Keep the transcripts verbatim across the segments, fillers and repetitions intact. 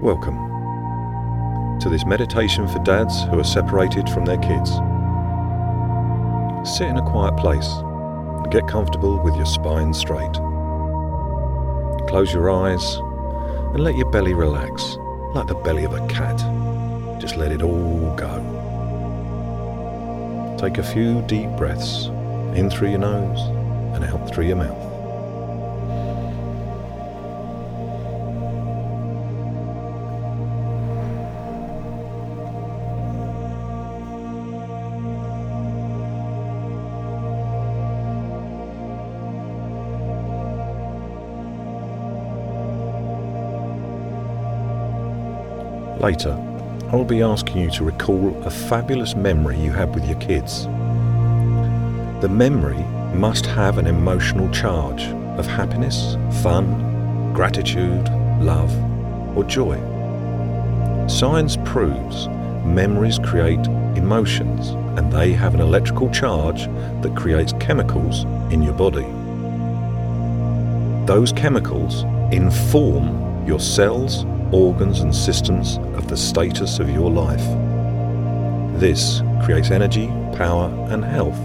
Welcome to this meditation for dads who are separated from their kids. Sit in a quiet place and get comfortable with your spine straight. Close your eyes and let your belly relax like the belly of a cat. Just let it all go. Take a few deep breaths in through your nose and out through your mouth. Later, I will be asking you to recall a fabulous memory you had with your kids. The memory must have an emotional charge of happiness, fun, gratitude, love, or joy. Science proves memories create emotions, and they have an electrical charge that creates chemicals in your body. Those chemicals inform your cells, organs and systems of the status of your life. This creates energy, power and health.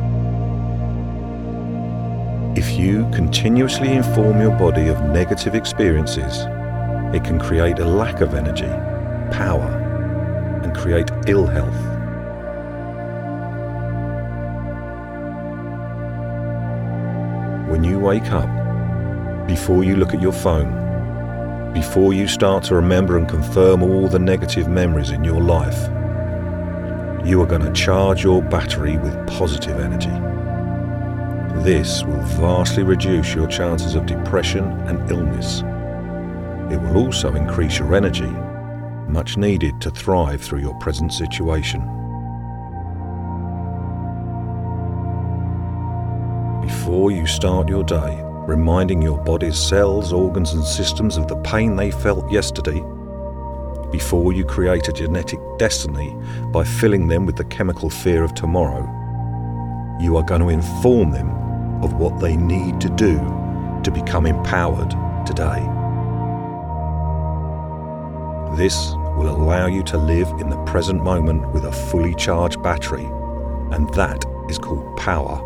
If you continuously inform your body of negative experiences, it can create a lack of energy, power and create ill health. When you wake up, before you look at your phone, before you start to remember and confirm all the negative memories in your life, you are going to charge your battery with positive energy. This will vastly reduce your chances of depression and illness. It will also increase your energy, much needed to thrive through your present situation. Before you start your day, reminding your body's cells, organs and systems of the pain they felt yesterday, before you create a genetic destiny by filling them with the chemical fear of tomorrow, you are going to inform them of what they need to do to become empowered today. This will allow you to live in the present moment with a fully charged battery, and that is called power.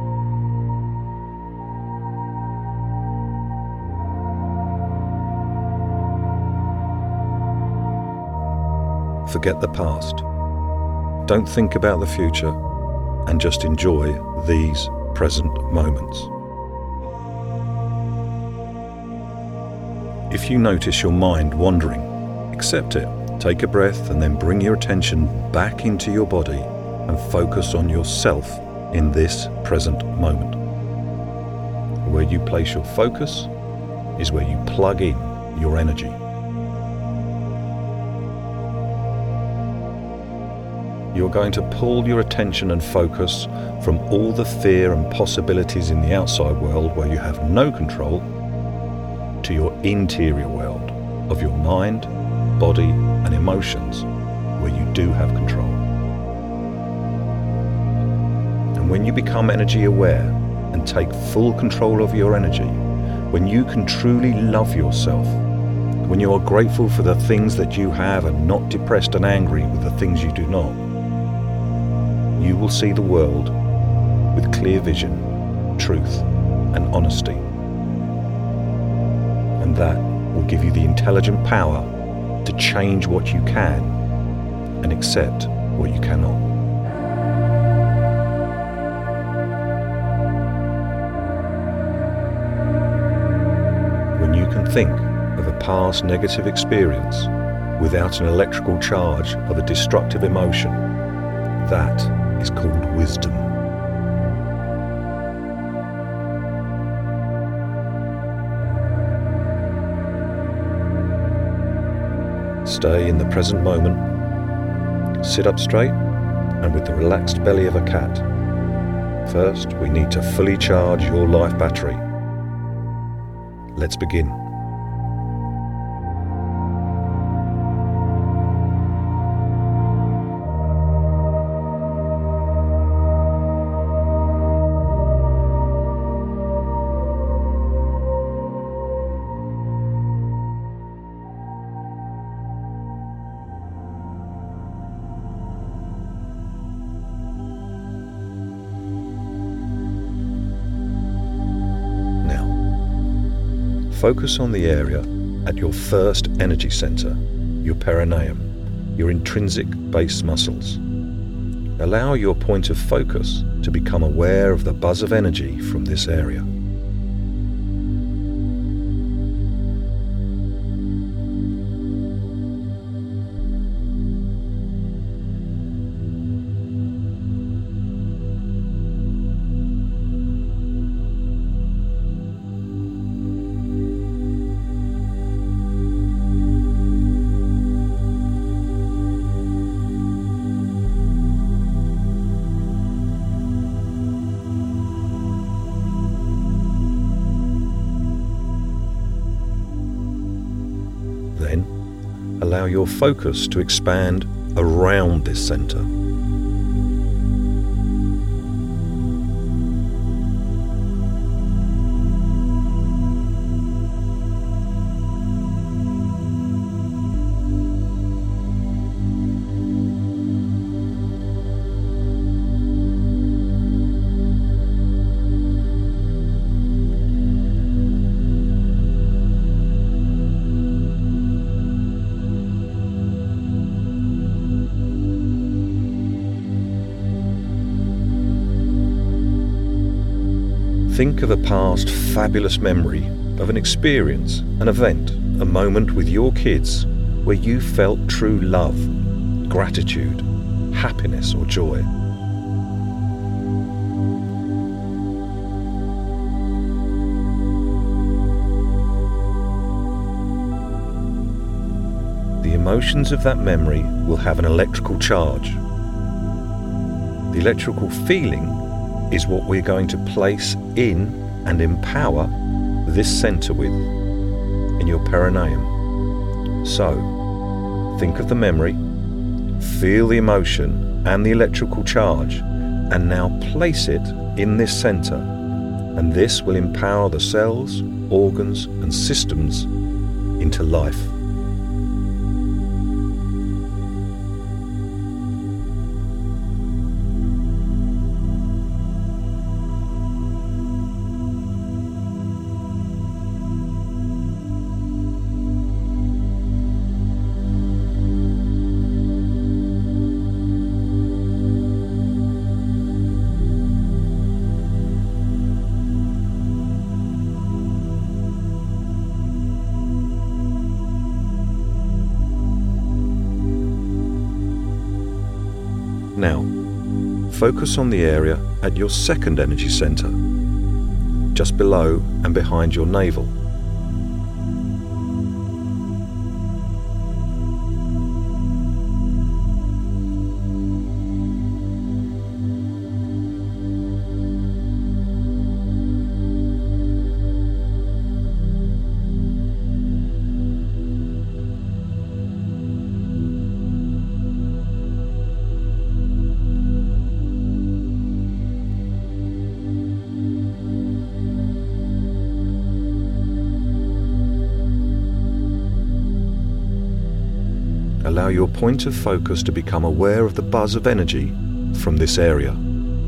Forget the past. Don't think about the future and just enjoy these present moments. If you notice your mind wandering, accept it. Take a breath and then bring your attention back into your body and focus on yourself in this present moment. Where you place your focus is where you plug in your energy. You're going to pull your attention and focus from all the fear and possibilities in the outside world where you have no control to your interior world of your mind, body and emotions where you do have control. And when you become energy aware and take full control of your energy, when you can truly love yourself, when you are grateful for the things that you have and not depressed and angry with the things you do not, you will see the world with clear vision, truth, and honesty. And that will give you the intelligent power to change what you can and accept what you cannot. When you can think of a past negative experience without an electrical charge of a destructive emotion, that is called wisdom. Stay in the present moment. Sit up straight and with the relaxed belly of a cat. First, we need to fully charge your life battery. Let's begin. focus on the area at your first energy center, your perineum, your intrinsic base muscles. Allow your point of focus to become aware of the buzz of energy from this area. Then, allow your focus to expand around this center. Think of a past fabulous memory of an experience, an event, a moment with your kids where you felt true love, gratitude, happiness or joy. The emotions of that memory will have an electrical charge. The electrical feeling is what we're going to place in and empower this center with, in your perineum. So, think of the memory, feel the emotion and the electrical charge, and now place it in this center, and this will empower the cells, organs and systems into life. Now, focus on the area at your second energy center, just below and behind your navel. Allow your point of focus to become aware of the buzz of energy from this area.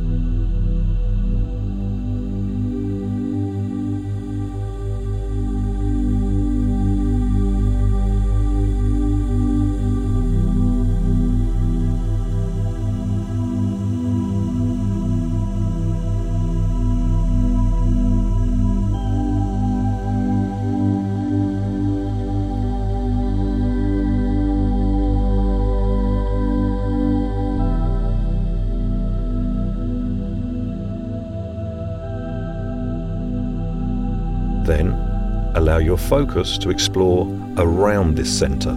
Then, allow your focus to explore around this center.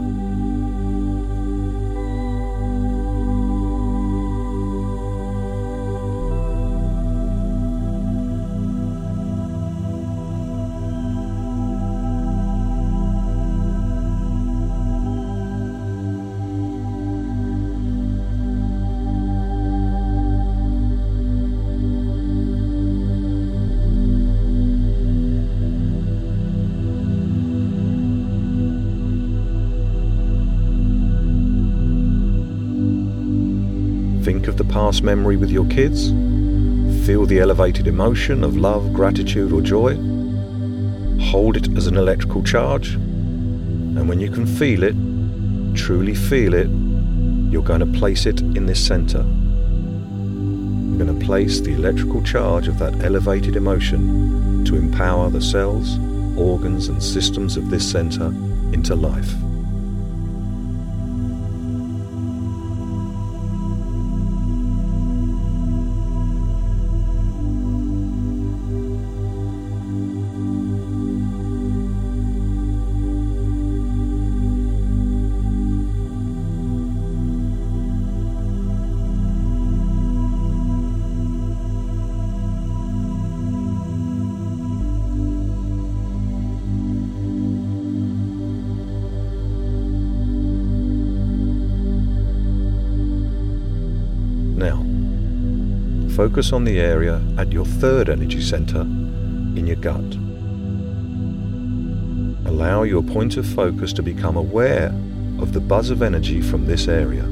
Think of the past memory with your kids. Feel the elevated emotion of love, gratitude or joy. hold it as an electrical charge, and when you can feel it, truly feel it, you're going to place it in this center. You're going to place the electrical charge of that elevated emotion to empower the cells, organs and systems of this center into life. Now, focus on the area at your third energy center in your gut. Allow your point of focus to become aware of the buzz of energy from this area.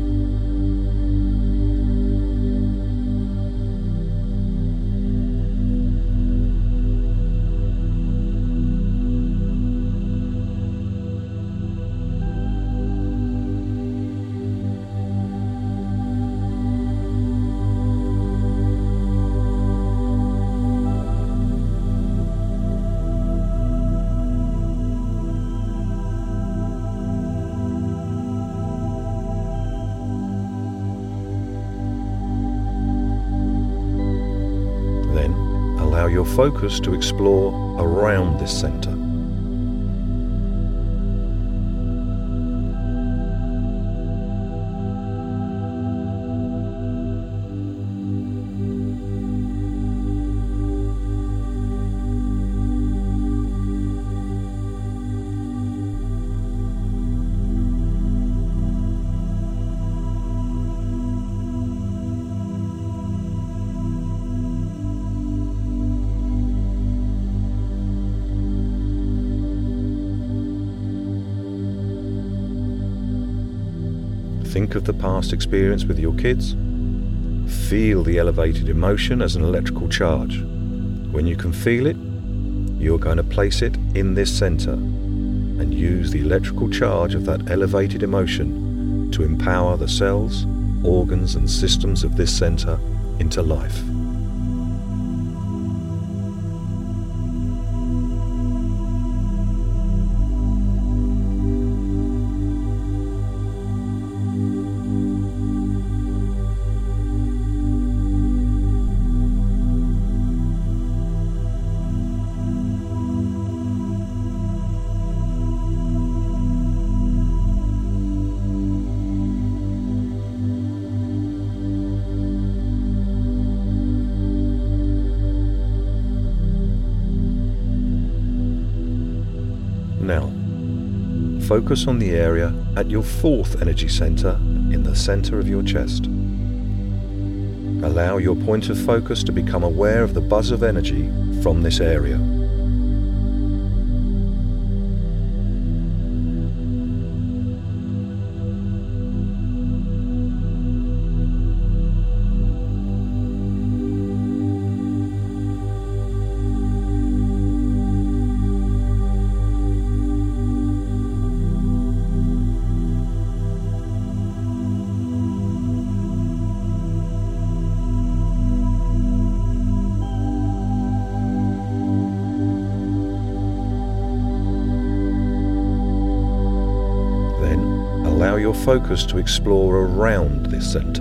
Allow your focus to explore around this center. Think of the past experience with your kids. Feel the elevated emotion as an electrical charge. When you can feel it, you're going to place it in this center and use the electrical charge of that elevated emotion to empower the cells, organs and systems of this center into life. Now, focus on the area at your fourth energy center in the center of your chest. Allow your point of focus to become aware of the buzz of energy from this area. Allow your focus to explore around this center.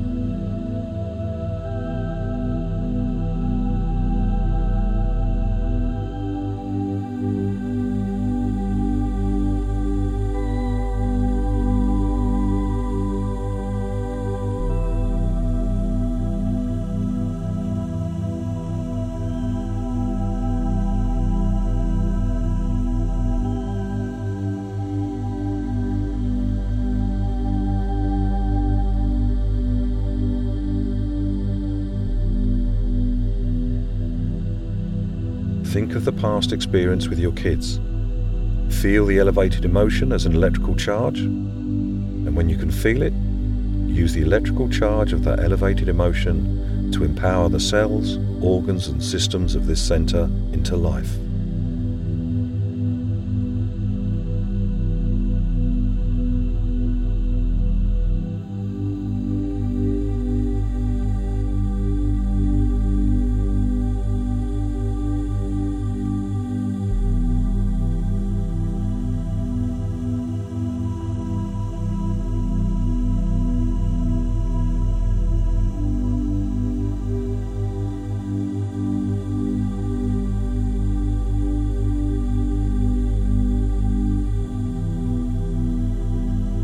Think of the past experience with your kids. Feel the elevated emotion as an electrical charge, and when you can feel it, use the electrical charge of that elevated emotion to empower the cells, organs and systems of this center into life.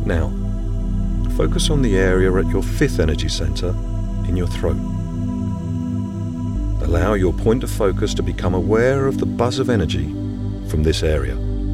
Now, focus on the area at your fifth energy center in your throat. Allow your point of focus to become aware of the buzz of energy from this area.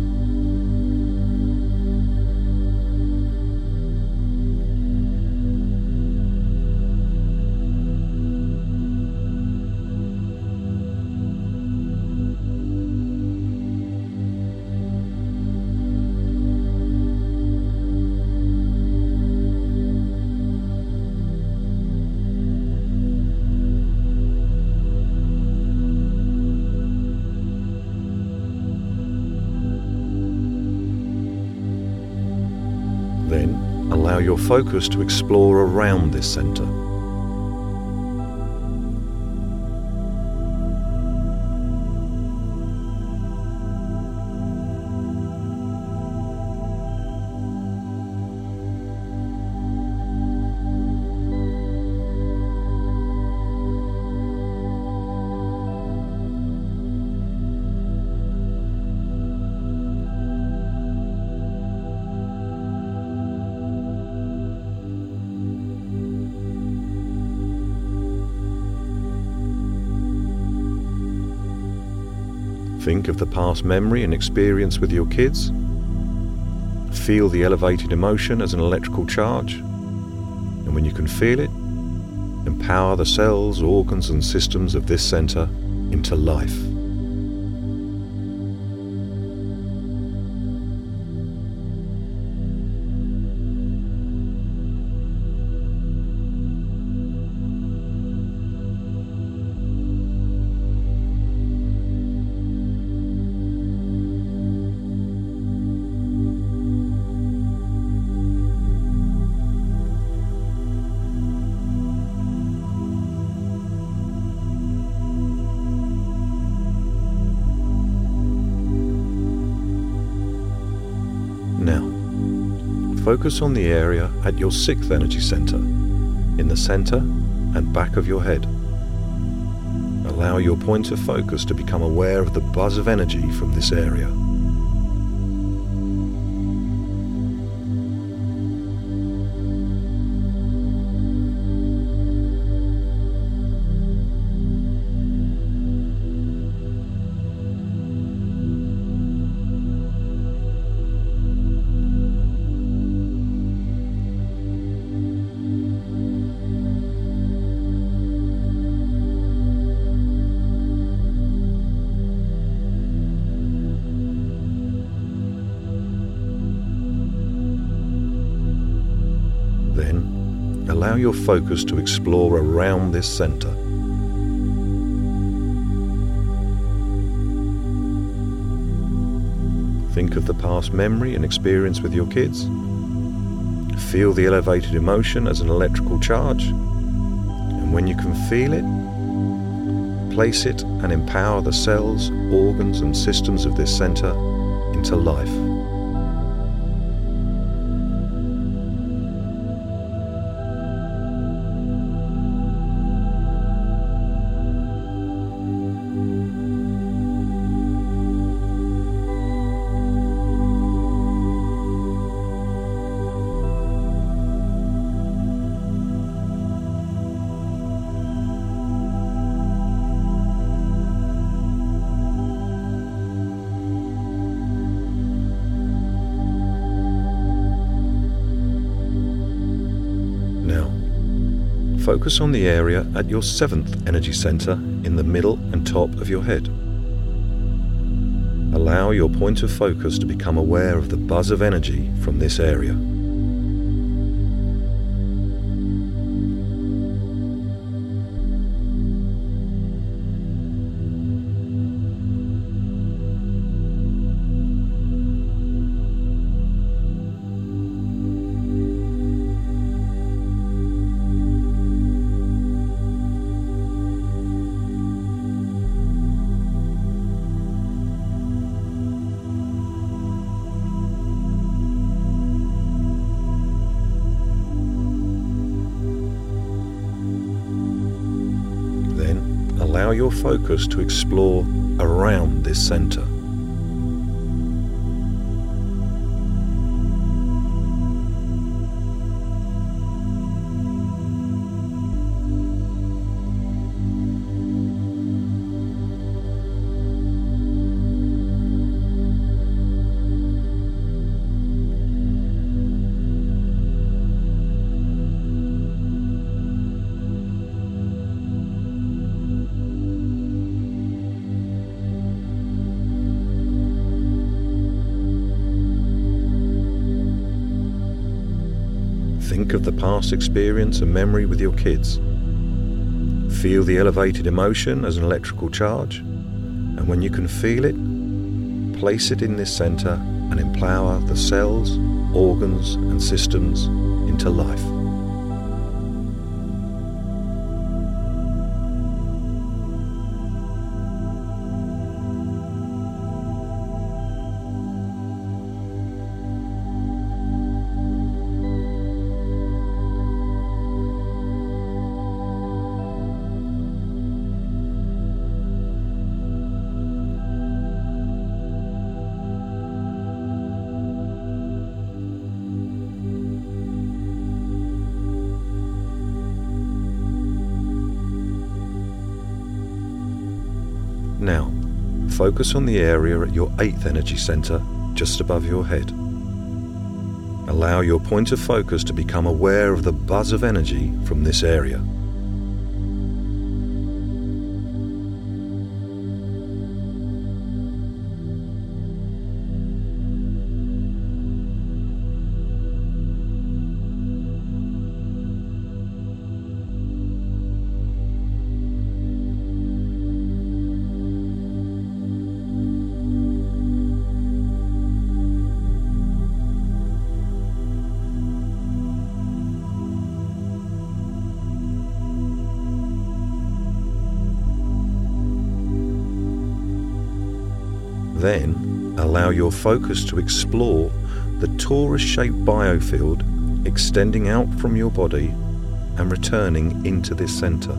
Then, allow your focus to explore around this center. Think of the past memory and experience with your kids. Feel the elevated emotion as an electrical charge. And when you can feel it, empower the cells, organs and systems of this center into life. Now, focus on the area at your sixth energy center, in the center and back of your head. Allow your point of focus to become aware of the buzz of energy from this area. Then, allow your focus to explore around this center. Think of the past memory and experience with your kids. Feel the elevated emotion as an electrical charge. And when you can feel it, place it and empower the cells, organs and systems of this center into life. Focus on the area at your seventh energy center in the middle and top of your head. Allow your point of focus to become aware of the buzz of energy from this area. Allow your focus to explore around this center. Think of the past experience and memory with your kids. Feel the elevated emotion as an electrical charge, and when you can feel it, place it in this center and empower the cells, organs, and systems into life. Now, focus on the area at your eighth energy center, just above your head. Allow your point of focus to become aware of the buzz of energy from this area. Then, allow your focus to explore the torus-shaped biofield extending out from your body and returning into this center.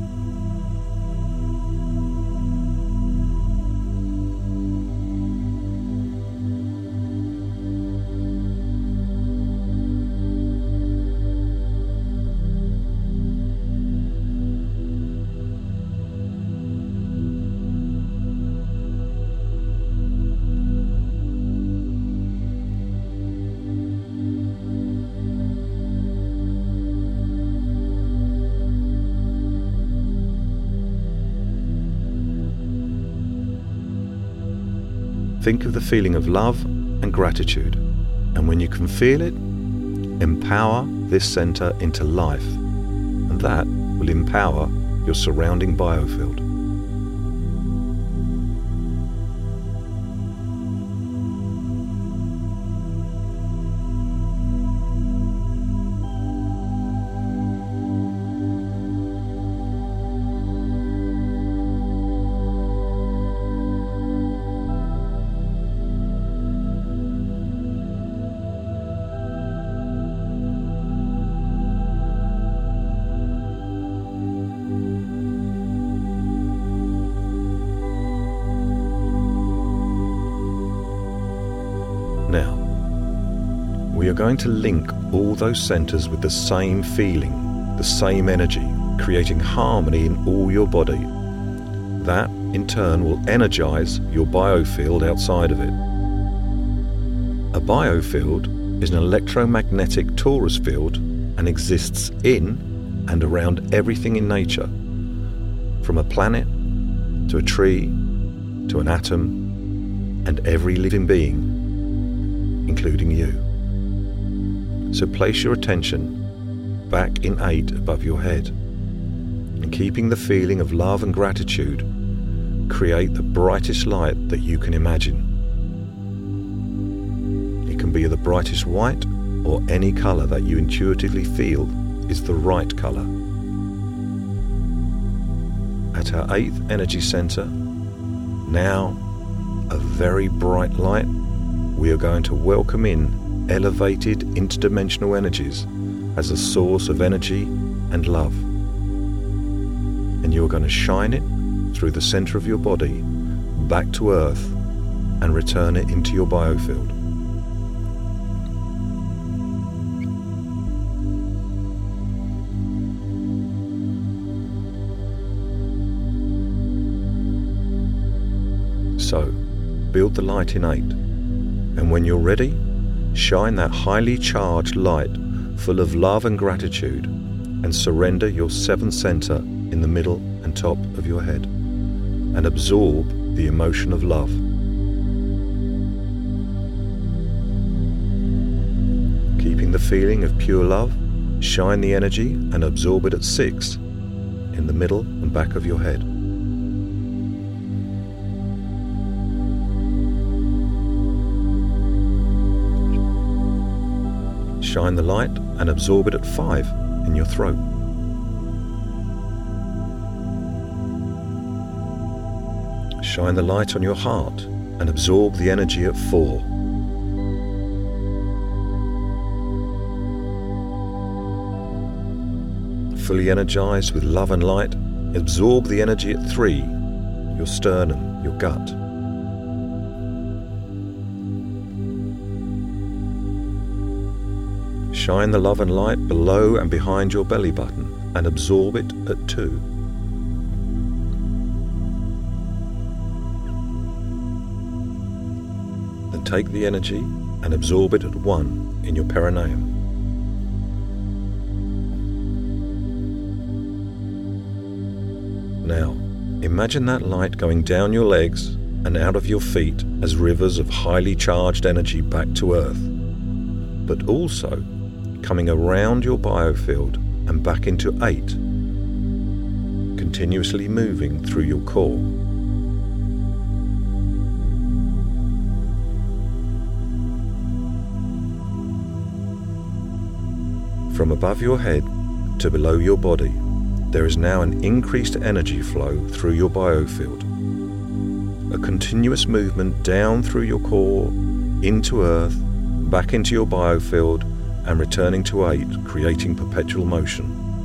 Think of the feeling of love and gratitude, and when you can feel it, empower this center into life, and that will empower your surrounding biofield. Now, we are going to link all those centers with the same feeling, the same energy, creating harmony in all your body. That, in turn, will energize your biofield outside of it. A biofield is an electromagnetic torus field and exists in and around everything in nature, from a planet to a tree to an atom and every living being, including you. So place your attention back in eight above your head, and keeping the feeling of love and gratitude, create the brightest light that you can imagine. It can be the brightest white or any color that you intuitively feel is the right color. At our eighth energy center, now a very bright light, we are going to welcome in elevated interdimensional energies as a source of energy and love. And you are going to shine it through the center of your body back to Earth and return it into your biofield. So, build the light in eight. And when you're ready, shine that highly charged light full of love and gratitude, and surrender your seventh center in the middle and top of your head, and absorb the emotion of love. Keeping the feeling of pure love, shine the energy and absorb it at six, in the middle and back of your head. Shine the light and absorb it at five, in your throat. Shine the light on your heart and absorb the energy at four. Fully energized with love and light, absorb the energy at three, your sternum, your gut. Shine the love and light below and behind your belly button and absorb it at two. Then take the energy and absorb it at one in your perineum. Now, imagine that light going down your legs and out of your feet as rivers of highly charged energy back to Earth, but also coming around your biofield and back into eight, continuously moving through your core. From above your head to below your body, there is now an increased energy flow through your biofield. A continuous movement down through your core, into Earth, back into your biofield, and returning to eight, creating perpetual motion.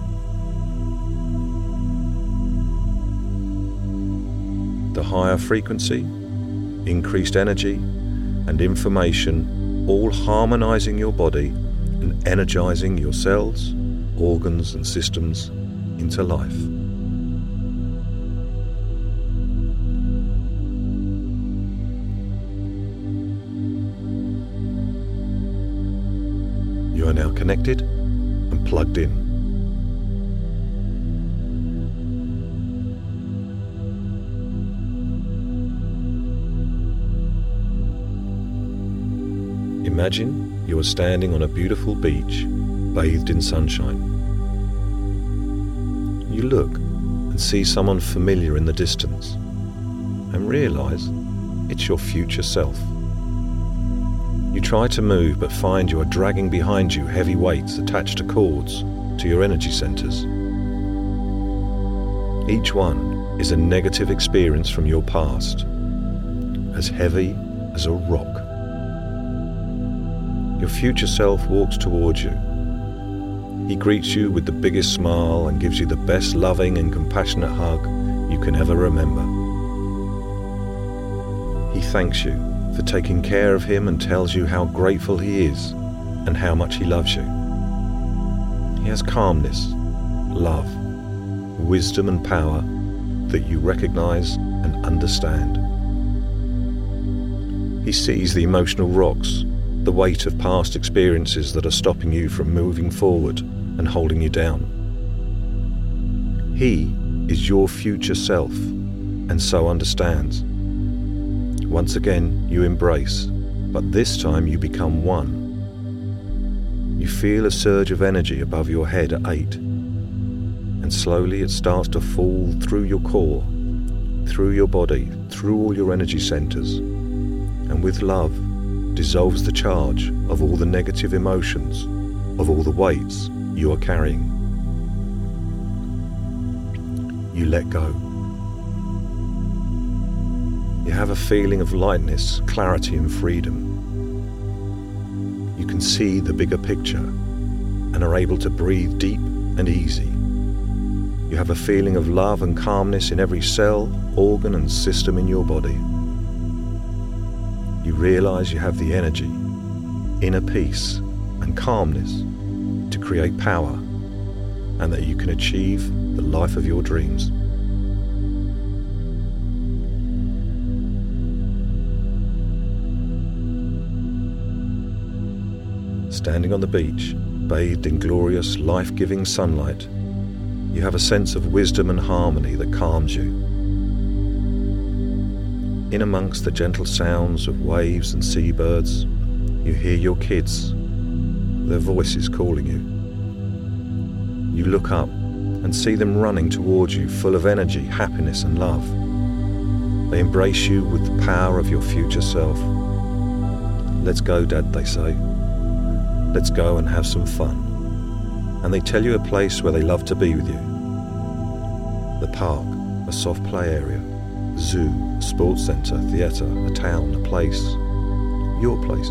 The higher frequency, increased energy, and information all harmonizing your body and energizing your cells, organs, and systems into life. You are now connected and plugged in. Imagine you are standing on a beautiful beach, bathed in sunshine. You look and see someone familiar in the distance and realize it's your future self. You try to move but find you are dragging behind you heavy weights attached to cords to your energy centers. Each one is a negative experience from your past, as heavy as a rock. Your future self walks towards you. He greets you with the biggest smile and gives you the best loving and compassionate hug you can ever remember. He thanks you for taking care of him and tells you how grateful he is and how much he loves you. He has calmness, love, wisdom and power that you recognize and understand. He sees the emotional rocks, the weight of past experiences that are stopping you from moving forward and holding you down. He is your future self and so understands. Once again, you embrace, but this time you become one. You feel a surge of energy above your head at eight, and slowly it starts to fall through your core, through your body, through all your energy centers, and with love dissolves the charge of all the negative emotions, of all the weights you are carrying. You let go. You have a feeling of lightness, clarity and freedom. You can see the bigger picture and are able to breathe deep and easy. You have a feeling of love and calmness in every cell, organ and system in your body. You realize you have the energy, inner peace and calmness to create power, and that you can achieve the life of your dreams. Standing on the beach, bathed in glorious, life-giving sunlight, you have a sense of wisdom and harmony that calms you. In amongst the gentle sounds of waves and seabirds, you hear your kids, their voices calling you. You look up and see them running towards you, full of energy, happiness and love. They embrace you with the power of your future self. "Let's go, Dad," they say. "Let's go and have some fun." And they tell you a place where they love to be with you. The park, a soft play area, zoo, a sports centre, theatre, a town, a place. Your place.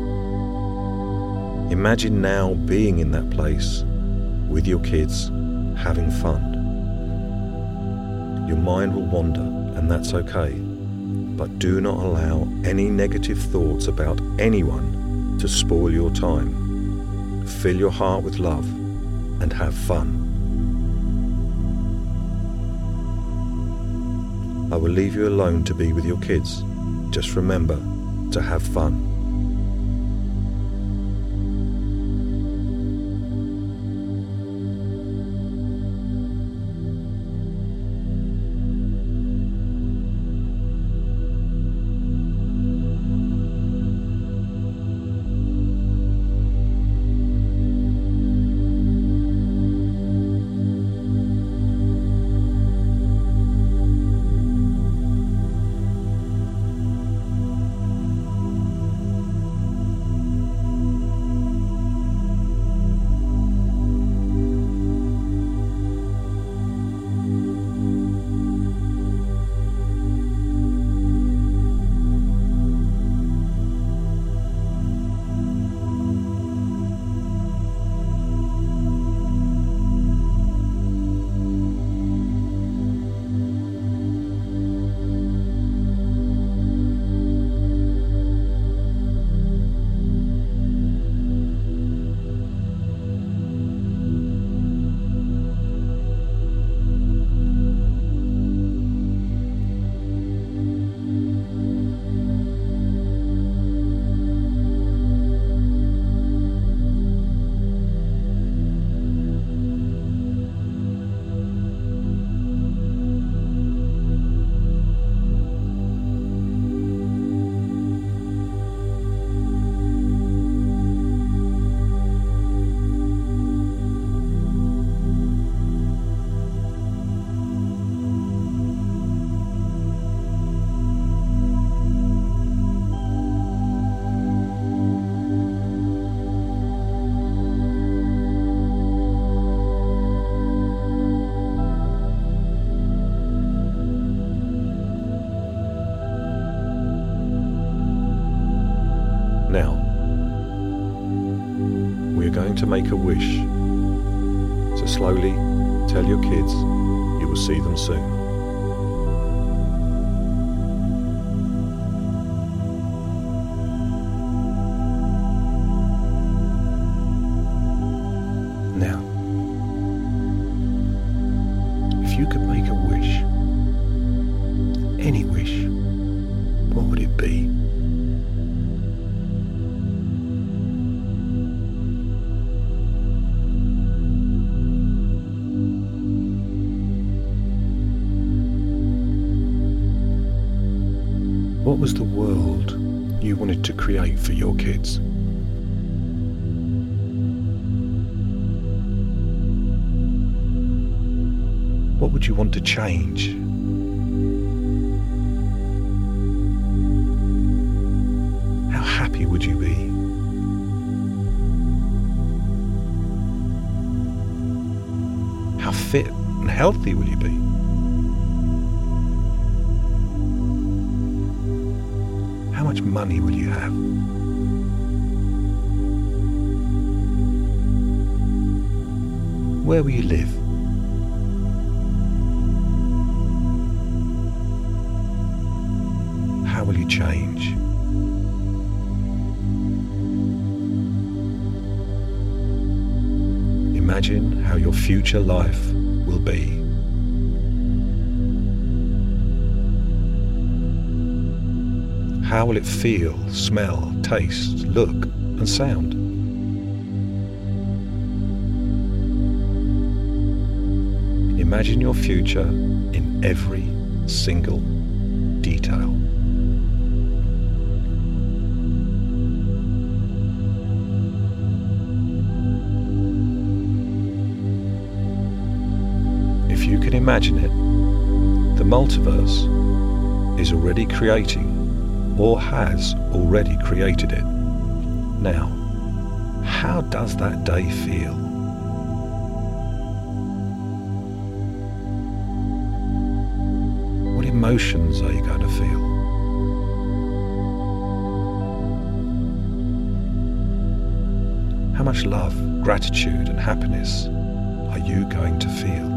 Imagine now being in that place with your kids, having fun. Your mind will wander, and that's okay, but do not allow any negative thoughts about anyone to spoil your time. Fill your heart with love and have fun. I will leave you alone to be with your kids. Just remember to have fun. Now, we're going to make a wish. So slowly tell your kids you will see them soon. Now, if you could make a wish, any wish, what would it be? What was the world you wanted to create for your kids? What would you want to change? How happy would you be? How fit and healthy will you be? How much money will you have? Where will you live? How will you change? Imagine how your future life will be. How will it feel, smell, taste, look, and sound? Imagine your future in every single detail. can imagine it, the multiverse is already creating or has already created it. Now, how does that day feel? What emotions are you going to feel? How much love, gratitude and happiness are you going to feel?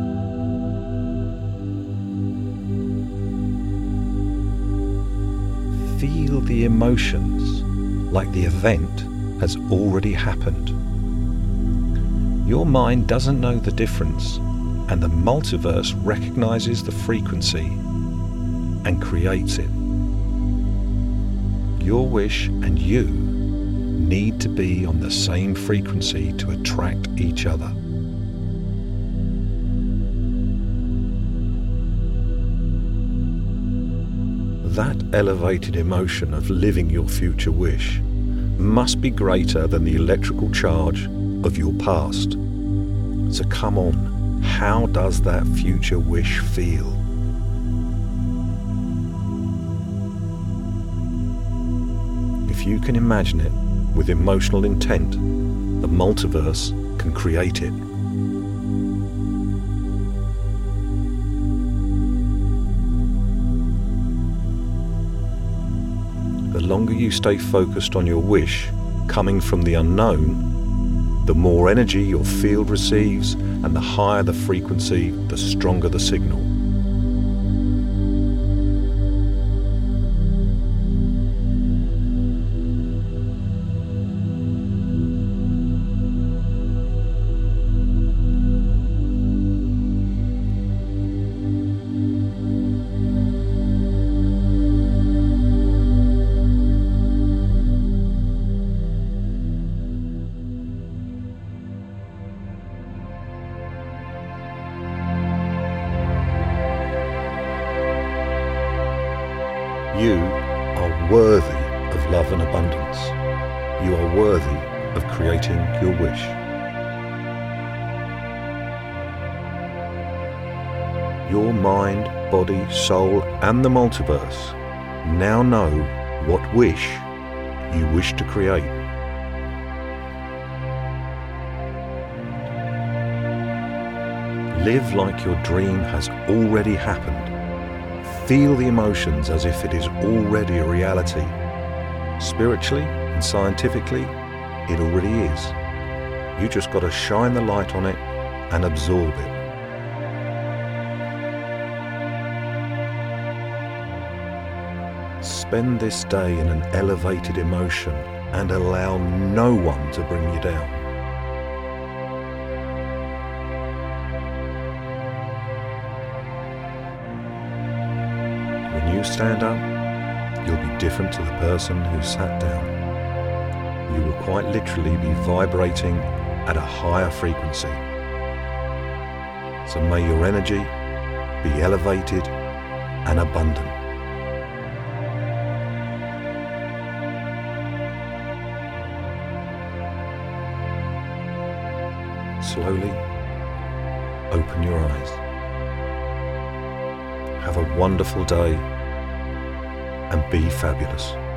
Feel the emotions like the event has already happened. Your mind doesn't know the difference, and the multiverse recognizes the frequency and creates it. Your wish and you need to be on the same frequency to attract each other. That elevated emotion of living your future wish must be greater than the electrical charge of your past. So come on, how does that future wish feel? If you can imagine it with emotional intent, the multiverse can create it. The longer you stay focused on your wish coming from the unknown, the more energy your field receives, and the higher the frequency, the stronger the signal. You are worthy of love and abundance. You are worthy of creating your wish. Your mind, body, soul, and the multiverse now know what wish you wish to create. Live like your dream has already happened. Feel the emotions as if it is already a reality. Spiritually and scientifically, it already is. You just got to shine the light on it and absorb it. Spend this day in an elevated emotion and allow no one to bring you down. When you stand up, you'll be different to the person who sat down. You will quite literally be vibrating at a higher frequency. So may your energy be elevated and abundant. Slowly open your eyes. Have a wonderful day and be fabulous.